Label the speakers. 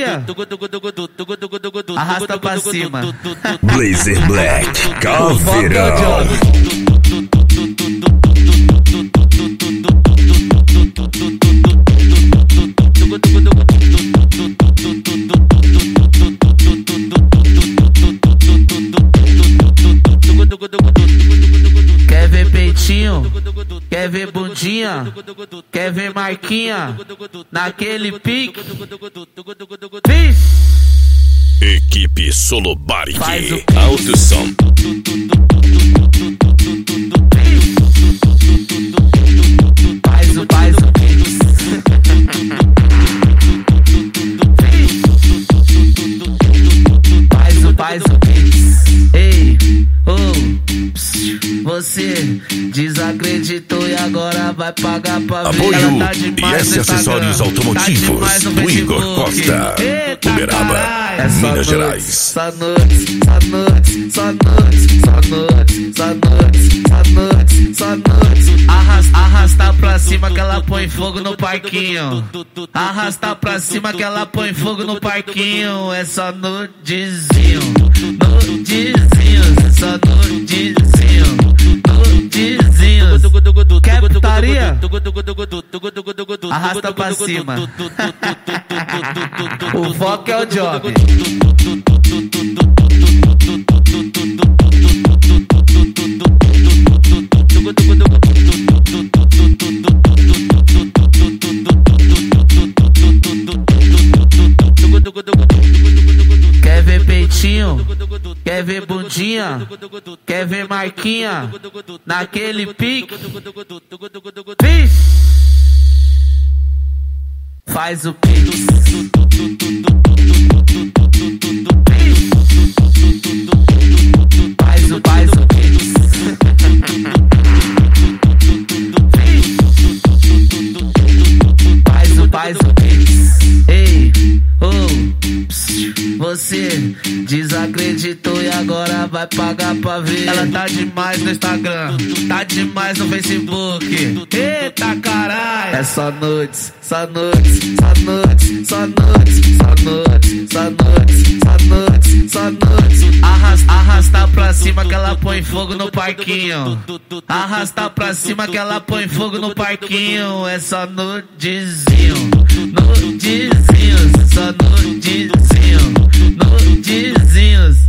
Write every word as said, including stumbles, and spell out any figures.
Speaker 1: Gritaria. Arrasta pra cima.
Speaker 2: Blazer Black, Caveirão.
Speaker 1: Quer ver peitinho? Quer ver bundinha? Quer ver marquinha? Naquele pique? Vixe!
Speaker 2: Equipe Solobaric.
Speaker 1: Faz o
Speaker 2: Alto som.
Speaker 1: Faz o, faz o Faz o, faz o Ei, oh, psiu. Você desacreditou e agora vai pagar pra ver.
Speaker 2: Apoio
Speaker 1: Tá demais
Speaker 2: e S Acessórios Automotivos
Speaker 1: tá
Speaker 2: do Igor Costa.
Speaker 1: Eita,
Speaker 2: Uberaba,
Speaker 1: é só
Speaker 2: Minas
Speaker 1: noite,
Speaker 2: Gerais.
Speaker 1: Só noite, só noite, só noite, só noite, só noite, só noite, só noite. Arrasta, arrasta pra cima que ela põe fogo no parquinho. Arrasta pra cima que ela põe fogo no parquinho. É só nudezinho, nudezinho, só nudezinho, nudezinho. Quer putaria? Arrasta pra cima. O foco é o job. Quer ver peitinho? Quer ver bundinha? Quer ver marquinha? Naquele pique? Vixe! Faz o pique. Faz o, faz o pique. Faz o, faz o pique. Ei, oh, psiu. Você desacreditou e agora vai pagar pra ver. Ela tá demais no Instagram, tá demais no Facebook. Eita caralho! É só noites, só noites, só noites, só noites, só noites, só noites, só noites, só noites. Arrasta, arrasta pra cima que ela põe fogo no parquinho. Arrasta pra cima que ela põe fogo no parquinho. É só nudezinho, nudezinho, só nudezinho, nudezinhos.